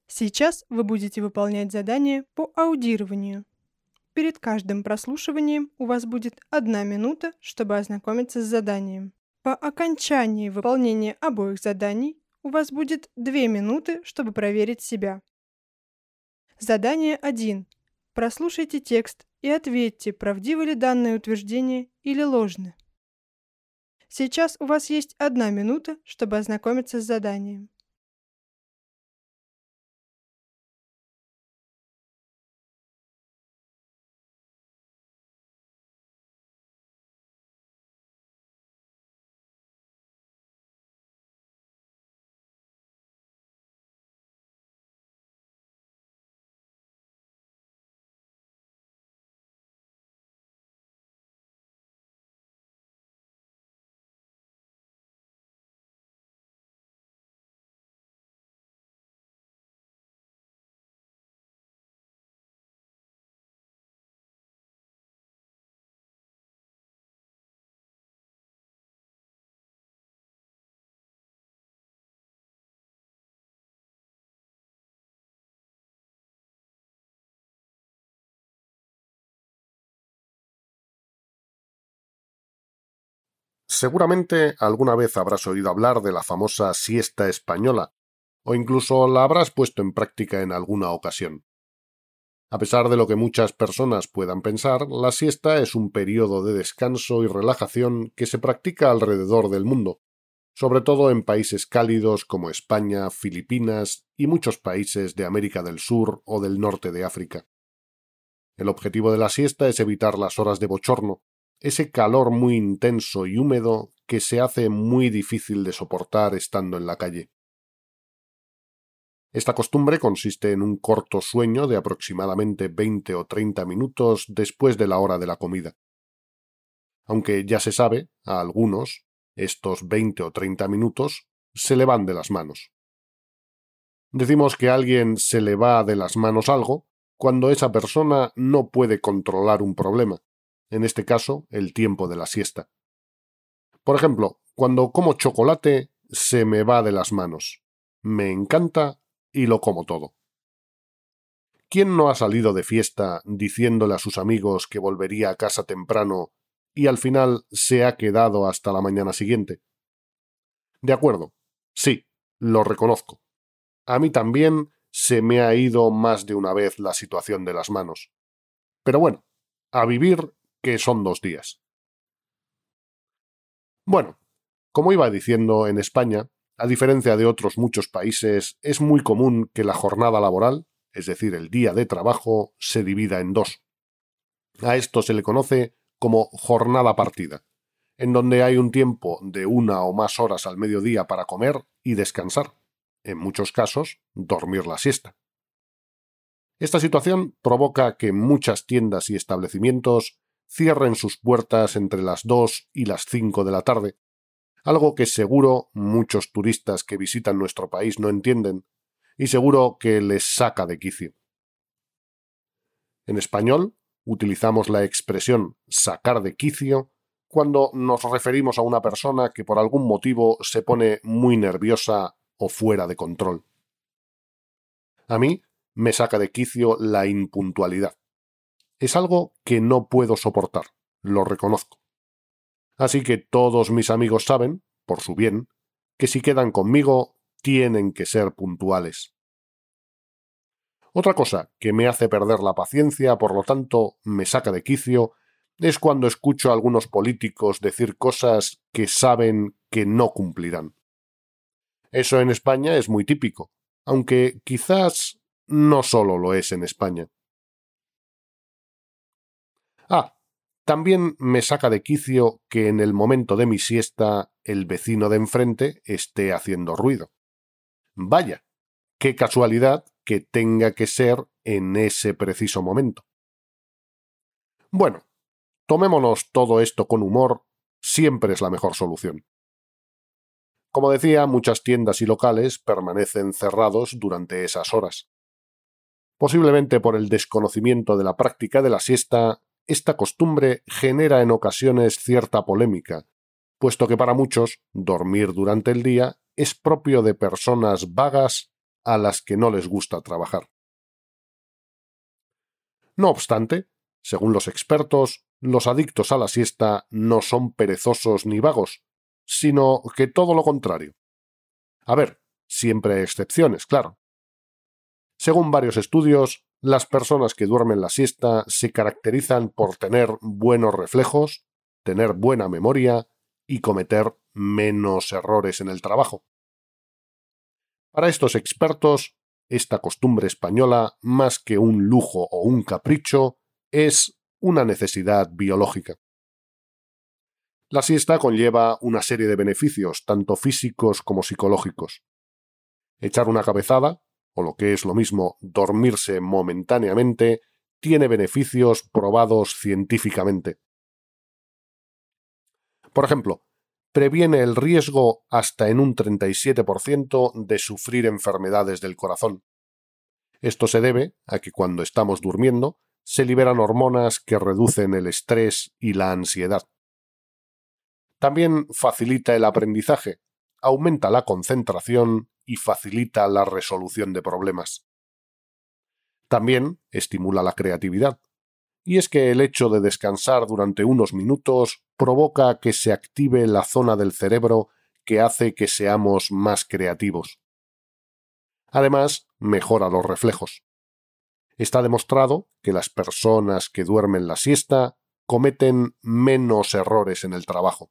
Сейчас вы будете выполнять задание по аудированию. Перед каждым прослушиванием у вас будет 1 минута, чтобы ознакомиться с заданием. По окончании выполнения обоих заданий у вас будет 2 минуты, чтобы проверить себя. Задание 1. Прослушайте текст и ответьте, правдиво ли данное утверждение или ложно. Сейчас у вас есть 1 минута, чтобы ознакомиться с заданием. Seguramente alguna vez habrás oído hablar de la famosa siesta española, o incluso la habrás puesto en práctica en alguna ocasión. A pesar de lo que muchas personas puedan pensar, la siesta es un periodo de descanso y relajación que se practica alrededor del mundo, sobre todo en países cálidos como España, Filipinas y muchos países de América del Sur o del norte de África. El objetivo de la siesta es evitar las horas de bochorno, ese calor muy intenso y húmedo que se hace muy difícil de soportar estando en la calle. Esta costumbre consiste en un corto sueño de aproximadamente 20 o 30 minutos después de la hora de la comida. Aunque ya se sabe, a algunos, estos 20 o 30 minutos se le van de las manos. Decimos que a alguien se le va de las manos algo cuando esa persona no puede controlar un problema, en este caso, el tiempo de la siesta. Por ejemplo, cuando como chocolate, se me va de las manos. Me encanta y lo como todo. ¿Quién no ha salido de fiesta diciéndole a sus amigos que volvería a casa temprano y al final se ha quedado hasta la mañana siguiente? De acuerdo, sí, lo reconozco. A mí también se me ha ido más de una vez la situación de las manos. Pero bueno, a vivir, que son 2 días. Bueno, como iba diciendo, en España, a diferencia de otros muchos países, es muy común que la jornada laboral, es decir, el día de trabajo, se divida en 2. A esto se le conoce como jornada partida, en donde hay un tiempo de 1 o más horas al mediodía para comer y descansar, en muchos casos, dormir la siesta. Esta situación provoca que muchas tiendas y establecimientos cierren sus puertas entre las 2 y las 5 de la tarde, algo que seguro muchos turistas que visitan nuestro país no entienden y seguro que les saca de quicio. En español, utilizamos la expresión sacar de quicio cuando nos referimos a una persona que por algún motivo se pone muy nerviosa o fuera de control. A mí me saca de quicio la impuntualidad. Es algo que no puedo soportar, lo reconozco. Así que todos mis amigos saben, por su bien, que si quedan conmigo, tienen que ser puntuales. Otra cosa que me hace perder la paciencia, por lo tanto, me saca de quicio, es cuando escucho a algunos políticos decir cosas que saben que no cumplirán. Eso en España es muy típico, aunque quizás no solo lo es en España. También me saca de quicio que en el momento de mi siesta el vecino de enfrente esté haciendo ruido. Vaya, qué casualidad que tenga que ser en ese preciso momento. Bueno, tomémonos todo esto con humor, siempre es la mejor solución. Como decía, muchas tiendas y locales permanecen cerrados durante esas horas. Posiblemente por el desconocimiento de la práctica de la siesta, esta costumbre genera en ocasiones cierta polémica, puesto que para muchos dormir durante el día es propio de personas vagas a las que no les gusta trabajar. No obstante, según los expertos, los adictos a la siesta no son perezosos ni vagos, sino que todo lo contrario. A ver, siempre hay excepciones, claro. Según varios estudios, las personas que duermen la siesta se caracterizan por tener buenos reflejos, tener buena memoria y cometer menos errores en el trabajo. Para estos expertos, esta costumbre española, más que un lujo o un capricho, es una necesidad biológica. La siesta conlleva una serie de beneficios, tanto físicos como psicológicos. Echar una cabezada, o lo que es lo mismo, dormirse momentáneamente, tiene beneficios probados científicamente. Por ejemplo, previene el riesgo hasta en un 37% de sufrir enfermedades del corazón. Esto se debe a que cuando estamos durmiendo se liberan hormonas que reducen el estrés y la ansiedad. También facilita el aprendizaje, aumenta la concentración y facilita la resolución de problemas. También estimula la creatividad. Y es que el hecho de descansar durante unos minutos provoca que se active la zona del cerebro que hace que seamos más creativos. Además, mejora los reflejos. Está demostrado que las personas que duermen la siesta cometen menos errores en el trabajo.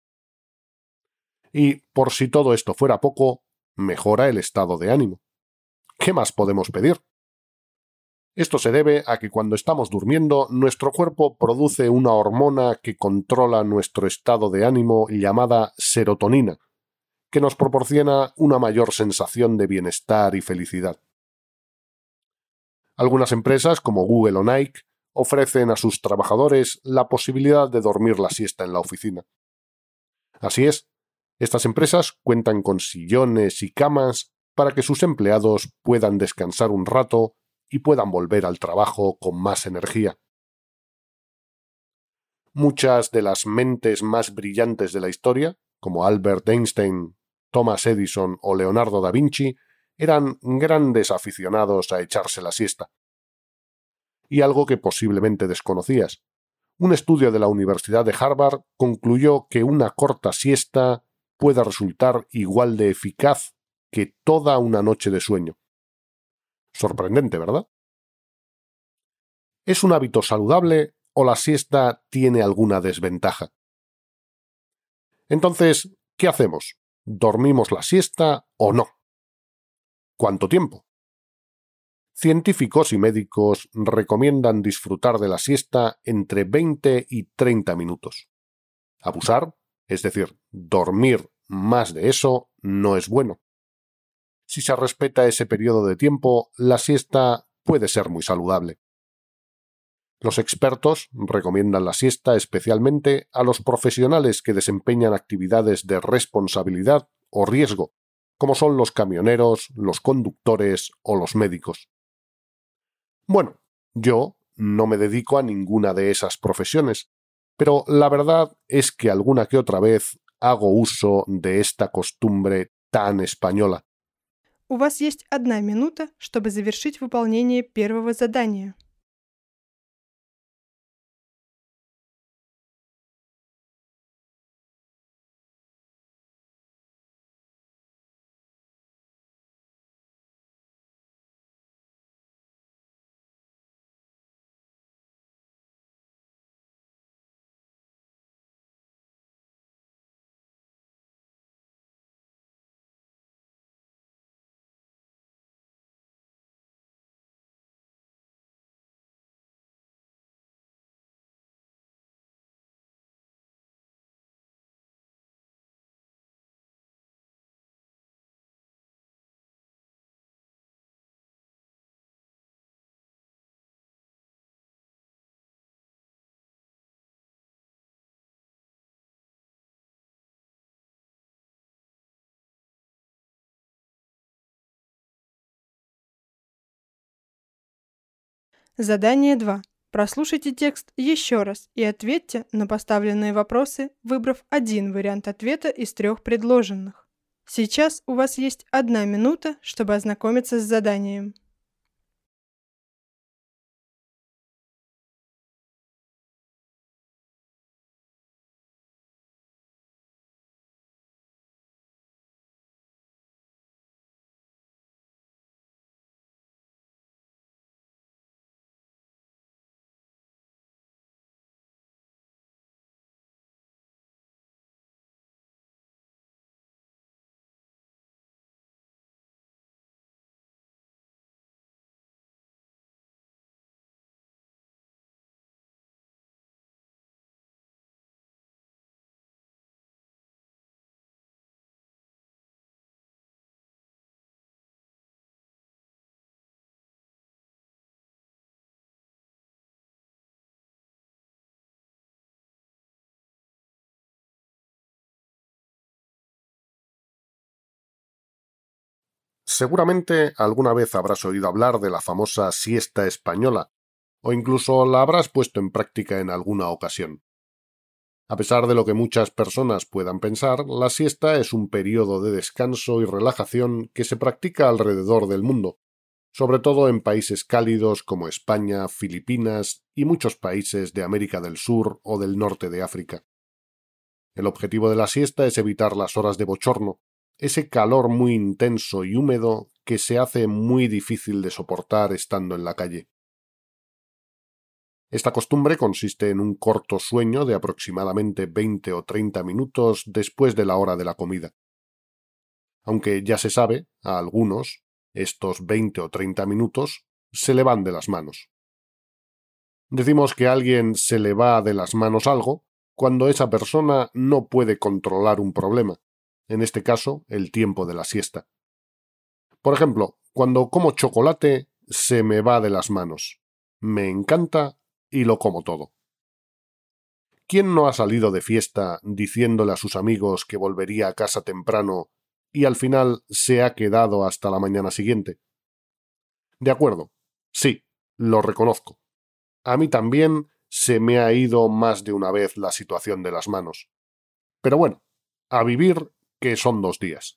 Y, por si todo esto fuera poco, mejora el estado de ánimo. ¿Qué más podemos pedir? Esto se debe a que cuando estamos durmiendo, nuestro cuerpo produce una hormona que controla nuestro estado de ánimo llamada serotonina, que nos proporciona una mayor sensación de bienestar y felicidad. Algunas empresas, como Google o Nike, ofrecen a sus trabajadores la posibilidad de dormir la siesta en la oficina. Así es, estas empresas cuentan con sillones y camas para que sus empleados puedan descansar un rato y puedan volver al trabajo con más energía. Muchas de las mentes más brillantes de la historia, como Albert Einstein, Thomas Edison o Leonardo da Vinci, eran grandes aficionados a echarse la siesta. Y algo que posiblemente desconocías. Un estudio de la Universidad de Harvard concluyó que una corta siesta puede resultar igual de eficaz que toda una noche de sueño. Sorprendente, ¿verdad? ¿Es un hábito saludable o la siesta tiene alguna desventaja? Entonces, ¿qué hacemos? ¿Dormimos la siesta o no? ¿Cuánto tiempo? Científicos y médicos recomiendan disfrutar de la siesta entre 20 y 30 minutos. Abusar, es decir, dormir más de eso, no es bueno. Si se respeta ese periodo de tiempo, la siesta puede ser muy saludable. Los expertos recomiendan la siesta especialmente a los profesionales que desempeñan actividades de responsabilidad o riesgo, como son los camioneros, los conductores o los médicos. Bueno, yo no me dedico a ninguna de esas profesiones, pero la verdad es que alguna que otra vez hago uso de esta costumbre tan española. У вас есть 1 минута, чтобы завершить выполнение первого задания. Задание 2. Прослушайте текст еще раз и ответьте на поставленные вопросы, выбрав один вариант ответа из 3 предложенных. Сейчас у вас есть 1 минута, чтобы ознакомиться с заданием. Seguramente alguna vez habrás oído hablar de la famosa siesta española, o incluso la habrás puesto en práctica en alguna ocasión. A pesar de lo que muchas personas puedan pensar, la siesta es un periodo de descanso y relajación que se practica alrededor del mundo, sobre todo en países cálidos como España, Filipinas y muchos países de América del Sur o del norte de África. El objetivo de la siesta es evitar las horas de bochorno, ese calor muy intenso y húmedo que se hace muy difícil de soportar estando en la calle. Esta costumbre consiste en un corto sueño de aproximadamente 20 o 30 minutos después de la hora de la comida. Aunque ya se sabe, a algunos, estos 20 o 30 minutos se le van de las manos. Decimos que a alguien se le va de las manos algo cuando esa persona no puede controlar un problema, en este caso, el tiempo de la siesta. Por ejemplo, cuando como chocolate se me va de las manos. Me encanta y lo como todo. ¿Quién no ha salido de fiesta diciéndole a sus amigos que volvería a casa temprano y al final se ha quedado hasta la mañana siguiente? De acuerdo, sí, lo reconozco. A mí también se me ha ido más de una vez la situación de las manos. Pero bueno, a vivir que son 2 días.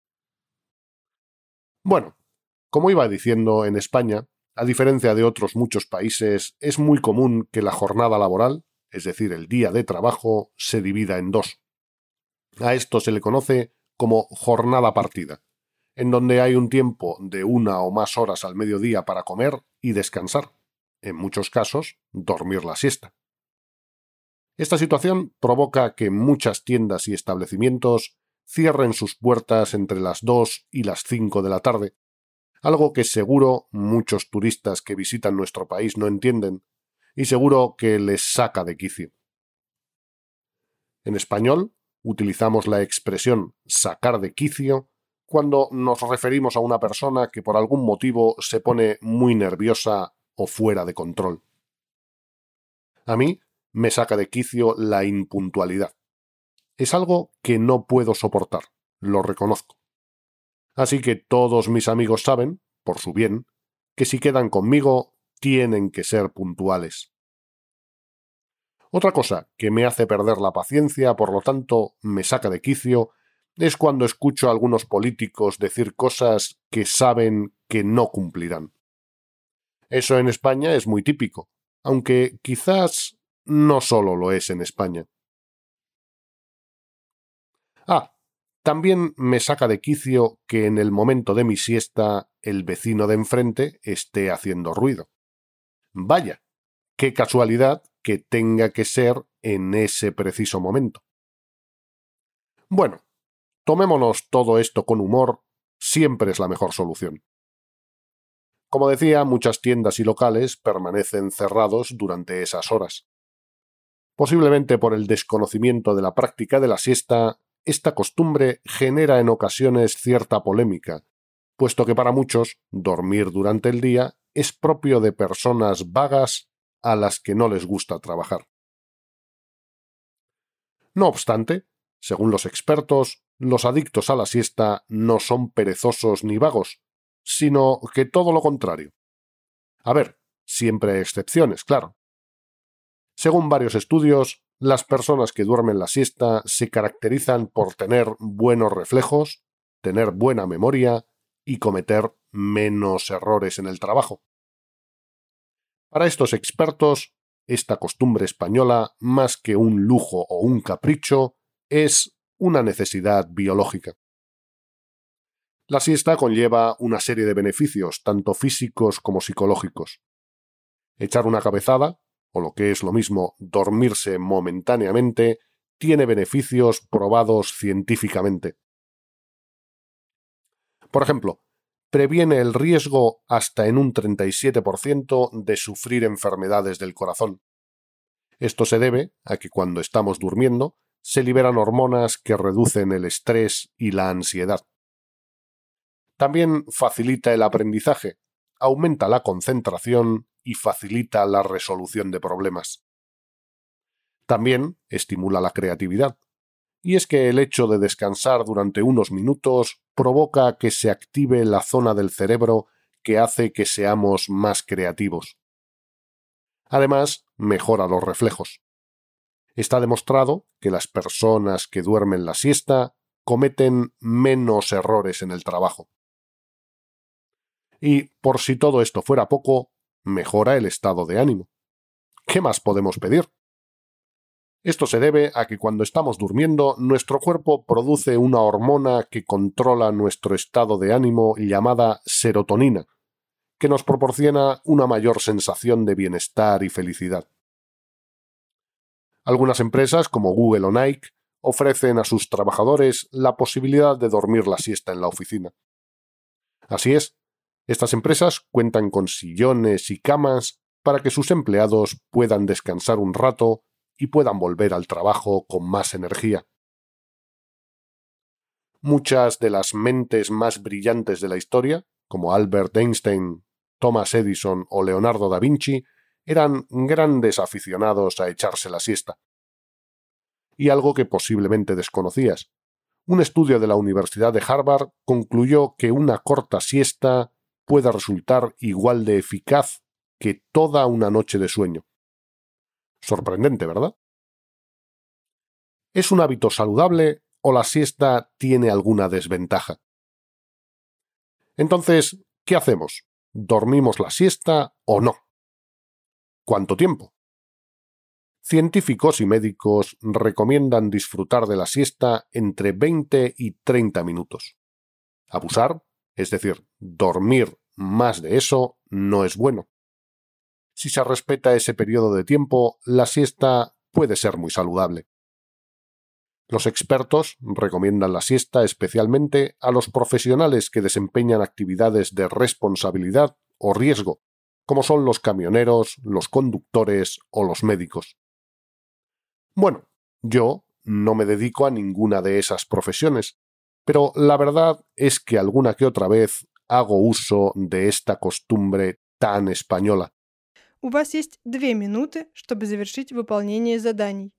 Bueno, como iba diciendo, en España, a diferencia de otros muchos países, es muy común que la jornada laboral, es decir, el día de trabajo, se divida en dos. A esto se le conoce como jornada partida, en donde hay un tiempo de 1 o más horas al mediodía para comer y descansar, en muchos casos, dormir la siesta. Esta situación provoca que muchas tiendas y establecimientos cierren sus puertas entre las 2 y las 5 de la tarde, algo que seguro muchos turistas que visitan nuestro país no entienden y seguro que les saca de quicio. En español, utilizamos la expresión sacar de quicio cuando nos referimos a una persona que por algún motivo se pone muy nerviosa o fuera de control. A mí me saca de quicio la impuntualidad. Es algo que no puedo soportar, lo reconozco. Así que todos mis amigos saben, por su bien, que si quedan conmigo tienen que ser puntuales. Otra cosa que me hace perder la paciencia, por lo tanto me saca de quicio, es cuando escucho a algunos políticos decir cosas que saben que no cumplirán. Eso en España es muy típico, aunque quizás no solo lo es en España. También me saca de quicio que en el momento de mi siesta el vecino de enfrente esté haciendo ruido. Vaya, qué casualidad que tenga que ser en ese preciso momento. Bueno, tomémonos todo esto con humor, siempre es la mejor solución. Como decía, muchas tiendas y locales permanecen cerrados durante esas horas. Posiblemente por el desconocimiento de la práctica de la siesta, esta costumbre genera en ocasiones cierta polémica, puesto que para muchos dormir durante el día es propio de personas vagas a las que no les gusta trabajar. No obstante, según los expertos, los adictos a la siesta no son perezosos ni vagos, sino que todo lo contrario. A ver, siempre hay excepciones, claro. Según varios estudios, las personas que duermen la siesta se caracterizan por tener buenos reflejos, tener buena memoria y cometer menos errores en el trabajo. Para estos expertos, esta costumbre española, más que un lujo o un capricho, es una necesidad biológica. La siesta conlleva una serie de beneficios, tanto físicos como psicológicos. Echar una cabezada, o lo que es lo mismo, dormirse momentáneamente, tiene beneficios probados científicamente. Por ejemplo, previene el riesgo hasta en un 37% de sufrir enfermedades del corazón. Esto se debe a que cuando estamos durmiendo se liberan hormonas que reducen el estrés y la ansiedad. También facilita el aprendizaje, aumenta la concentración y facilita la resolución de problemas. También estimula la creatividad. Y es que el hecho de descansar durante unos minutos provoca que se active la zona del cerebro que hace que seamos más creativos. Además, mejora los reflejos. Está demostrado que las personas que duermen la siesta cometen menos errores en el trabajo. Y, por si todo esto fuera poco, mejora el estado de ánimo. ¿Qué más podemos pedir? Esto se debe a que cuando estamos durmiendo, nuestro cuerpo produce una hormona que controla nuestro estado de ánimo llamada serotonina, que nos proporciona una mayor sensación de bienestar y felicidad. Algunas empresas, como Google o Nike, ofrecen a sus trabajadores la posibilidad de dormir la siesta en la oficina. Así es, estas empresas cuentan con sillones y camas para que sus empleados puedan descansar un rato y puedan volver al trabajo con más energía. Muchas de las mentes más brillantes de la historia, como Albert Einstein, Thomas Edison o Leonardo da Vinci, eran grandes aficionados a echarse la siesta. Y algo que posiblemente desconocías. Un estudio de la Universidad de Harvard concluyó que una corta siesta puede resultar igual de eficaz que toda una noche de sueño. Sorprendente, ¿verdad? ¿Es un hábito saludable o la siesta tiene alguna desventaja? Entonces, ¿qué hacemos? ¿Dormimos la siesta o no? ¿Cuánto tiempo? Científicos y médicos recomiendan disfrutar de la siesta entre 20 y 30 minutos. Abusar, es decir, dormir más de eso, no es bueno. Si se respeta ese periodo de tiempo, la siesta puede ser muy saludable. Los expertos recomiendan la siesta especialmente a los profesionales que desempeñan actividades de responsabilidad o riesgo, como son los camioneros, los conductores o los médicos. Bueno, yo no me dedico a ninguna de esas profesiones, pero la verdad es que alguna que otra vez hago uso de esta costumbre tan española. У вас есть 2 минуты, чтобы завершить выполнение заданий.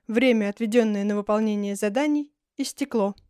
Время, отведенное на выполнение заданий, истекло.